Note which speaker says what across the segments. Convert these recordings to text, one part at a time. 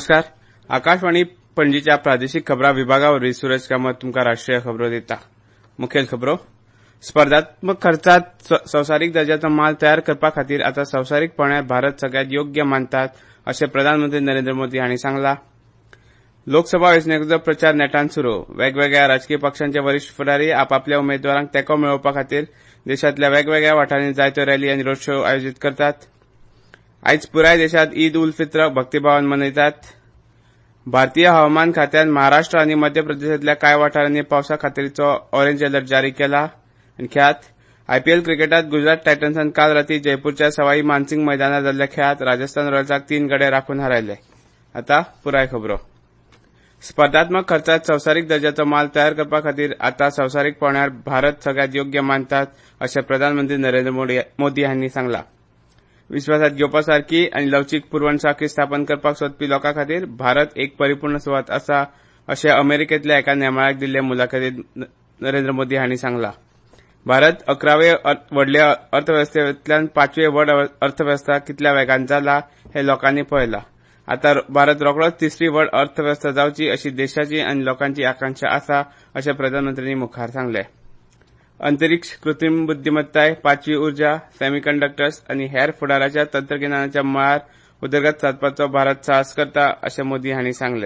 Speaker 1: नमस्कार. आकाशवाणी पणजीच्या प्रादेशीक खबरां विभागावरवीं सुरेश कामत तुमकां राष्ट्रीय खबरो दिता. मुखेल खबरो. स्पर्धात्मक खर्चात संवसारीक दर्जाचो माल तयार करपा खातीर आतां संवसारीकपणान भारत सगळ्यांत योग्य मानतात अशें प्रधानमंत्री नरेंद्र मोदी हांणी सांगलां. लोकसभा वेंचणुकेचो प्रचार नेटान सुरू. वेगवेगळ्या राजकीय पक्षांचे वरिश्ठ फुडारी आपापल्या उमेदवारांक तेंको मेळोवपा खातीर देशांतल्या वेगवेगळ्या वाठारांनी जायत्यो रॅली आनी रोड शो आयोजीत करतात. आयज पुराय देशांत ईद उल फित्र भक्तीभावान मनयतात. भारतीय हवामान खात्यान महाराष्ट्र आनी मध्य प्रदेशांतल्या कांय वाठारांनी पावसा खातीरचो ऑरेंज अलर्ट जारी केला. आनी खेळांत आयपीएल क्रिकेटांत गुजरात टायटन्सान काल रातीं जयपूरच्या सवाई मानसिंग मैदानार जाल्ल्या खेळांत राजस्थान रॉयल्साक 3 गडे राखून हारयले. आतां पुराय खबरो. स्पर्धात्मक खर्चात संवसारीक दर्जाचो माल तयार करपा खातीर आतां संवसारीकपणान भारत सगळ्यांत योग्य मानतात अशें प्रधानमंत्री नरेंद्र मोदी हांणी सांगलां. विश्वासात घेवपा सारकी आनी लवचीक पुरवण साखळी स्थापन करपाक सोदपी लोकां खातीर भारत एक परिपूर्ण सुवात आसा अशें अमेरिकेंतल्या एका नेमाळ्याक दिल्ले मुलाखतींत नरेंद्र मोदी हांणी सांगलां. भारत 11वे व्हडले अर्थवेवस्थेंतल्यान 5वी व्हड अर्थवेवस्था कितल्या वेगान जाला हें लोकांनी पळयलां. आतां भारत रोखडोच 3री व्हड अर्थवेवस्था जावची अशी देशाची आनी लोकांची आकांक्षा आसा अशें प्रधानमंत्र्यांनी मुखार सांगलें. अंतरीक्ष, कृत्रीम बुद्दीमत्ताय, 5वी उर्जा, सेमीकंडक्टर्स आनी हेर फुडाराच्या तंत्रगिन्यानाच्या मळार उदरगत सादपाचो भारत साहस करता अशें मोदी हांणी सांगलें.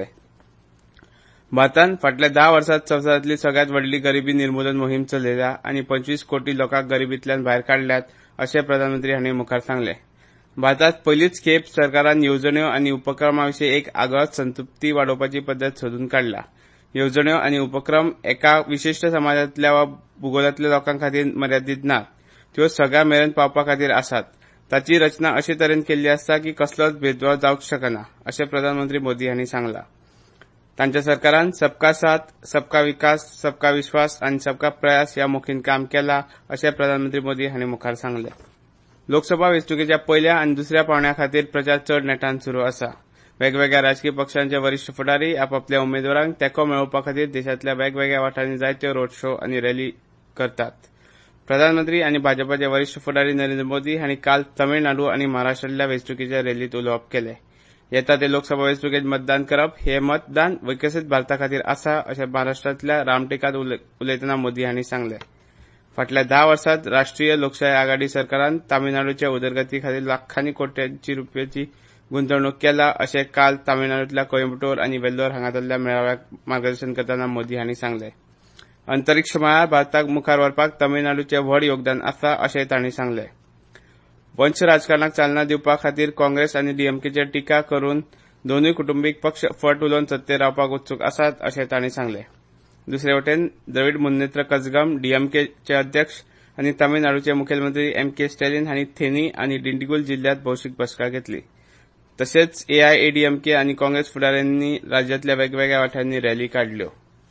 Speaker 1: भारतान फाटल्या 10 वर्सांत संवसारांतली सगळ्यांत व्हडली गरिबी निर्मुलन मोहीम चलयल्या आनी 25 कोटी लोकांक गरिबींतल्यान भायर काडल्यात अशें प्रधानमंत्री हांणी मुखार सांगलें. भारतांत पयलीच खेप सरकारान येवजण्यो आनी उपक्रमांविशीं एक आगळोच संतृप्ती वाडोवपाची पद्दत सोदून काडला. येवजण्यो आनी उपक्रम एका विशिश्ट समाजांतल्या वा भूगोलांतल्या लोकां खातीर मर्यादीत नात. त्यो सगळ्या मेरेन पावपा खातीर आसात. ताची रचना अशे तरेन केल्ली आसता की कसलोच भेदभाव जावंक शकना अशें प्रधानमंत्री मोदी हांणी सांगलां. तांच्या सरकारान सबका साथ, सबका विकास, सबका विश्वास आनी सबका प्रयास ह्या मोखीन काम केलां अशें प्रधानमंत्री मोदी हांणी मुखार सांगलें. लोकसभा वेंचणुकेच्या पयल्या आनी दुसऱ्या पावंड्या खातीर प्रचार चड नेटान सुरू आसा. वेगवेगळ्या राजकीय पक्षांचे वरिश्ठ फुडारी आपापल्या उमेदवारांक तेंको मेळोवपा खातीर देशांतल्या वेगवेगळ्या वाठारांनी जायत्यो रोड शो आनी रॅली करतात. प्रधानमंत्री आनी भाजपाचे वरिश्ठ फुडारी नरेंद्र मोदी हांणी काल तमिळनाडू आनी महाराष्ट्रांतल्या वेंचणुकेच्या रॅलींत उलोवप केलें. येता ते लोकसभा वेंचणुकेंत मतदान करप हें मतदान विकसीत भारता खातीर आसा अशें महाराष्ट्रांतल्या रामटेकांत उलयतना मोदी हांणी सांगलें. फाटल्या 10 वर्सांत राष्ट्रीय लोकशाय आघाडी सरकारान तामिळनाडूच्या उदरगती खातीर लाखांनी कोट्यांची रुपयांची गुंतवणूक केला अशें काल तामिळनाडूंतल्या कोयंबटूर आनी वेल्लोर हांगा जाल्ल्या मेळाव्याक मार्गदर्शन करतना मोदी हांणी सांगलें. अंतरीक्ष मळार भारताक मुखार व्हरपाक तामिळनाडूचें व्हड योगदान आसा अशेंय तांणी सांगलें. वंश राजकारणाक चालना दिवपा खातीर काँग्रेस आनी डीएमकेचेर टिका करून दोनूय कुटुंबीक पक्ष फट उलोवन सत्तेर रावपाक उत्सूक आसात अशें तांणी सांगलें. दुसरे वटेन द्रविड मुन्नेत्र कझगम डीएमकेचे अध्यक्ष आनी तामिळनाडूचे मुखेलमंत्री एम.के. स्टॅलिन हांणी थेनी आनी डिंडिगुल जिल्ल्यांत भौशीक बसका घेतली. तशेंच एआयएडीएमके आनी काँग्रेस फुडाऱ्यांनी राज्यांतल्या वेगवेगळ्या वाठारांनी रॅली काडल्यो.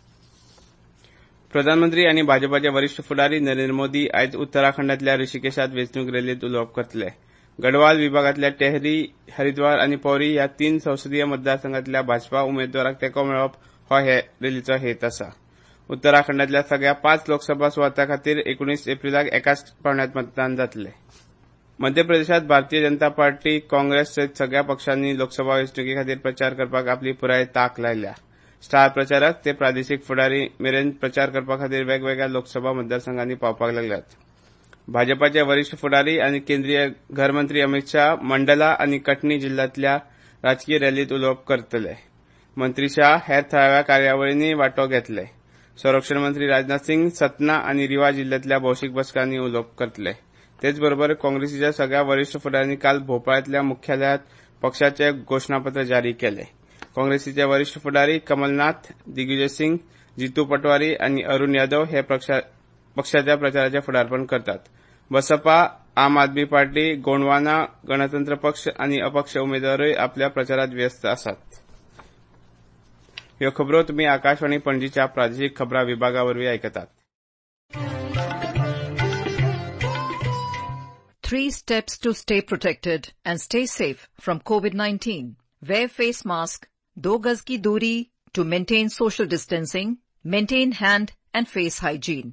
Speaker 1: प्रधानमंत्री आनी भाजपाचे वरिश्ठ फुडारी नरेंद्र मोदी आयज उत्तराखंडांतल्या ऋषिकेशांत वेंचणूक रॅलींत उलोवप करतले. गढवाल विभागांतल्या टेहरी, हरिद्वार आनी पौरी ह्या 3 संसदीय मतदारसंघांतल्या भाजपा उमेदवाराक तेंको मेळोवप हो हे रॅलीचो हेत आसा. उत्तराखंडांतल्या सगळ्या 5 लोकसभा सुवातां खातीर 19 एप्रिलाक एकाच पावंड्यात मतदान जातलें. मध्य प्रदेशांत भारतीय जनता पार्टी, काँग्रेस सयत सगळ्या पक्षांनी लोकसभा वेंचणुके खातीर प्रचार करपाक आपली पुराय तांक लायल्या. स्टार प्रचारक ते प्रादेशीक फुडारी मेरेन प्रचार करपा खातीर वेगवेगळ्या लोकसभा मतदारसंघांनी पावपाक लागल्यात. भाजपाचे वरिश्ठ फुडारी आनी केंद्रीय घर मंत्री अमित शाह मंडला आनी कटनी जिल्ल्यांतल्या राजकीय रॅलींत उलोवप करतले. मंत्री शाह हेर थळाव्या कार्यावळींनी वांटो घेतले. संरक्षण मंत्री राजनाथ सिंग सतना आनी रिवा जिल्ल्यांतल्या भौशीक बसकांनी उलोवप करतले. तेच बरोबर काँग्रेसीच्या सगळ्या वरिश्ठ फुडाऱ्यांनी काल भोपाळांतल्या मुख्यालयांत पक्षाचे घोषणापत्र जारी केलें. काँग्रेसीचे वरिश्ठ फुडारी कमलनाथ, दिग्विजय सिंग, जितू पटवारी आनी अरुण यादव हे पक्षाच्या प्रचाराचें फुडारपण करतात. बसपा, आम आदमी पार्टी, गोंडवाना गणतंत्र पक्ष आनी अपक्ष उमेदवारूय आपल्या प्रचारांत व्यस्त आसात. ह्यो खबरो तुमी आकाशवाणी पणजीच्या प्रादेशीक खबरां विभागावरवीं आयकतात.
Speaker 2: 3 steps to stay protected and stay safe from COVID-19. Wear face mask, 2 गज की दूरी to maintain social distancing, maintain hand and face hygiene.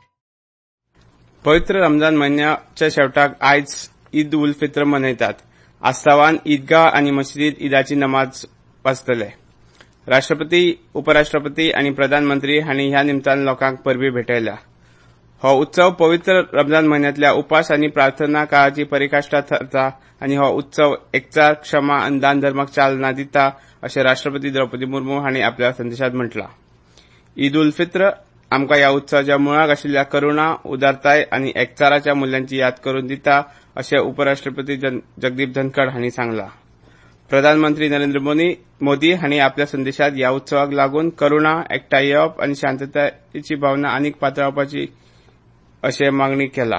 Speaker 1: पवित्र रमजान महिन्याच्या शेवटाक आयज ईद उल फित्र मनयतात. आस्तावान ईदगाह आनी मशिदीत ईदाची नमाज वाचतले. राष्ट्रपती, उपराष्ट्रपती आनी प्रधानमंत्री हांणी ह्या निमतान लोकांक परबी भेटयल्या. हो उत्सव पवित्र रमजान म्हयन्यांतल्या उपास आनी प्रार्थना काळाची परिकाष्ठा थारता आनी हो उत्सव एकचार, क्षमा आनी दान धर्माक चालना दिता अशें राष्ट्रपती द्रौपदी मुर्मू हांणी आपल्या संदेशांत म्हटलां. ईद उल फित्र आमकां ह्या उत्सवाच्या मुळाक आशिल्ल्या करुणा, उदारताय आनी एकचाराच्या मुल्यांची याद करून दिता अशें उपराष्ट्रपती जगदीप धनखड हांणी सांगलां. प्रधानमंत्री नरेंद्र मोदी हांणी आपल्या संदेशांत ह्या उत्सवाक लागून करुणा, एकठांय येवप आनी शांततायेची भावना आनीक पातळावपाची अशें मागणी केला.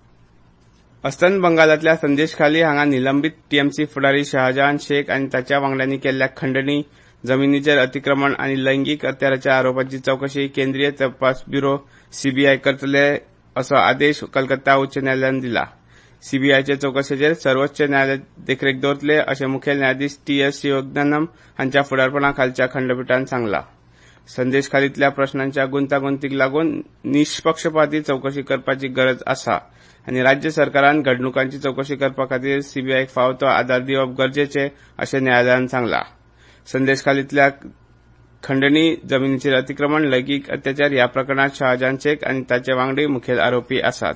Speaker 1: अस्तंत बंगालांतल्या संदेशखाली हांगा निलंबीत टीएमसी फुडारी शहाजहान शेख आनी ताच्या वांगड्यांनी केल्ल्या खंडणी, जमनीचेर अतिक्रमण आनी लैंगीक अत्याचाराच्या आरोपांची चवकशी केंद्रीय तपास ब्युरो सीबीआय करतले असो आदेश कलकत्ता उच्च न्यायालयान दिला. सीबीआयचे चवकशेचेर सर्वोच्च न्यायालय देखरेख दवरतले अशें मुखेल न्यायाधीश टीएस शिवज्ञानम हांच्या फुडारपणाखालच्या खंडपीठान सांगलां. संदेशखालींतल्या प्रस्नांच्या गुंतागुंतीक लागून निश्पक्षपाती चवकशी करपाची गरज आसा आनी राज्य सरकारान घडणुकांची चवकशी करपा खातीर सीबीआयक फावो तो आदार दिवप गरजेचें अशें न्यायालयान सांगलां. संदेशखालींतल्या खंडणी, जमनीचेर अतिक्रमण, लैंगीक अत्याचार ह्या प्रकरणांत शहाजहान शेख आनी ताचे वांगडी मुखेल आरोपी आसात.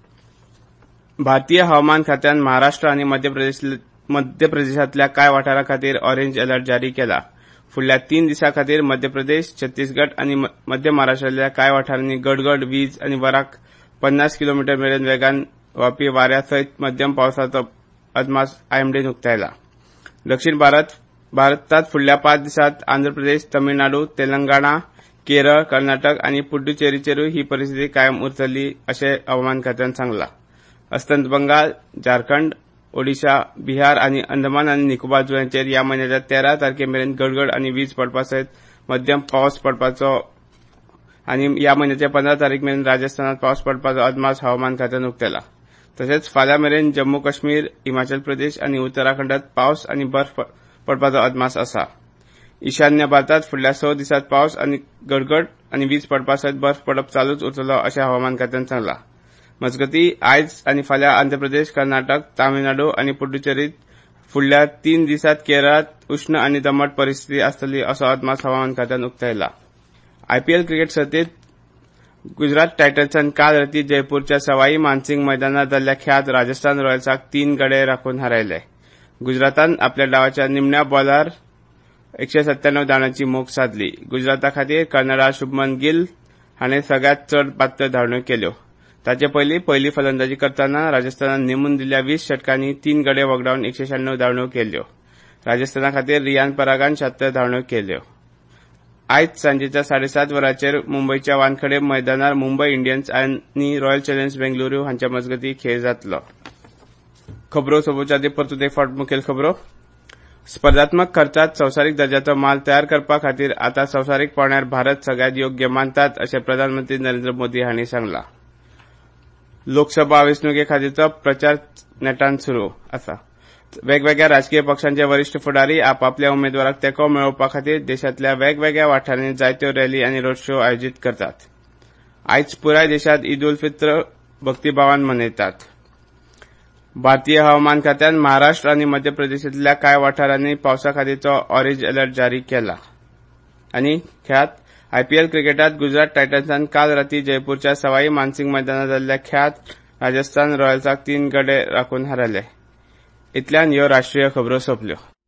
Speaker 1: भारतीय हवामान खात्यान महाराष्ट्र आनी मध्य प्रदेशांतल्या कांय वाठारां खातीर ऑरेंज अलर्ट जारी केला. फुडल्या 3 दिसां खातीर मध्य प्रदेश, छत्तीसगड आनी मध्य महाराष्ट्रांतल्या कांय वाठारांनी गडगड वीज आनी वराक 50 किलोमीटर मेरेन वेगान व्हांवपी वाऱ्या सयत मध्यम पावसाचो अदमास आयएमडीन उक्तायला. दक्षिण भारतांत फुडल्या 5 दिसांत आंध्र प्रदेश, तमिळनाडू, तेलंगणा, केरळ, कर्नाटक आनी पुडुचेरीचेरूय ही परिस्थिती कायम उरतली अशें हवामान खात्यान सांगलां. अस्तंत बंगाल, झारखंड, ओडिशा, बिहार आनी अंदमान आनी निकोबार जुंव्यांचेर ह्या म्हयन्याच्या 13 तारखेमेरेन गडगड आनी वीज पडपा सयत मध्यम पावस पडपाचो आनी ह्या म्हयन्याच्या 15 तारखेमेरेन राजस्थानात पावस पडपाचो अदमास हवामान खात्यान उक्तायला. तशेंच फाल्यां मेरेन जम्मू काश्मीर, हिमाचल प्रदेश आनी उत्तराखंडात पावस आनी बर्फ पडपाचो अदमास आसा. ईशान्य भारतांत फुडल्या 6 दिसांत पावस आनी गडगड आनी वीज पडपा सयत बर्फ पडप चालूच उरतलो अशें हवामान खात्यान सांगलां. मजगतीं आयज आनी फाल्यां आंध्र प्रदेश, कर्नाटक, तामिळनाडू आनी पुडुचेरीत फुडल्या 3 दिसांत केरळांत उश्ण आनी दमट परिस्थिती आसतली असो अदमास हवामान खात्यान उक्तायला. आयपीएल क्रिकेट सर्तीत गुजरात टायटन्सान काल रातीं जयपूरच्या सवाई मानसिंग मैदानार जाल्ल्या खेळांत राजस्थान रॉयल्साक 3 गडे राखून हारयले. गुजरातान आपल्या डावाच्या निमण्या बॉलार 197 धांवड्यांची मोख साधली. गुजराता खातीर कर्नडार शुभमन गिल हाणें सगळ्यांत चड 72 धांवड्यो केल्यो. ताचे पयली फलंदाजी करतना राजस्थानान नेमून दिल्ल्या 20 षटकांनी 3 गडे वगडावन 196 धांवड्यो केल्यो. राजस्थाना खातीर रियान परागान 76 धांवड्यो केल्यो. आयज सांजेच्या 7:30 वरांचेर मुंबयच्या वानखेडे मैदानार मुंबय इंडियन्स आनी रॉयल चॅलेंजर्स बेंगळुरू हांच्या मजगतीं खेळ जातलो. खबरो सोंपोवचे परतून एक फावट मुखेल खबरो. स्पर्धात्मक खर्चात संवसारीक दर्जाचो माल तयार करपा खातीर आतां संवसारीक पांवड्यार भारत सगळ्यांत योग्य मानतात अशें प्रधानमंत्री नरेंद्र मोदी हांणी सांगलां. लोकसभा वेंचणुके खातीरचो प्रचार नेटान सुरू आसा. वेगवेगळ्या राजकीय पक्षांचे वरिश्ठ फुडारी आपापल्या उमेदवाराक तेंको मेळोवपा खातीर देशांतल्या वेगवेगळ्या वाठारांनी जायत्यो रॅली आनी रोड शो आयोजीत करतात. आयज पुराय देशांत ईद उल फित्र भक्तीभावान मनयतात. भारतीय हवामान खात्यान महाराष्ट्र आनी मध्य प्रदेशांतल्या कांय वाठारांनी पावसा खातीरचो ऑरेंज अलर्ट जारी केला. आनी खेळांत आयपीएल क्रिकेटांत गुजरात टायटन्सान काल रातीं जयपूरच्या सवाई मानसिंग मैदानार जाल्ल्या खेळांत राजस्थान रॉयल्साक 3 गडे राखून हारयले. इतल्यान ह्यो राष्ट्रीय खबरो सोंपल्यो.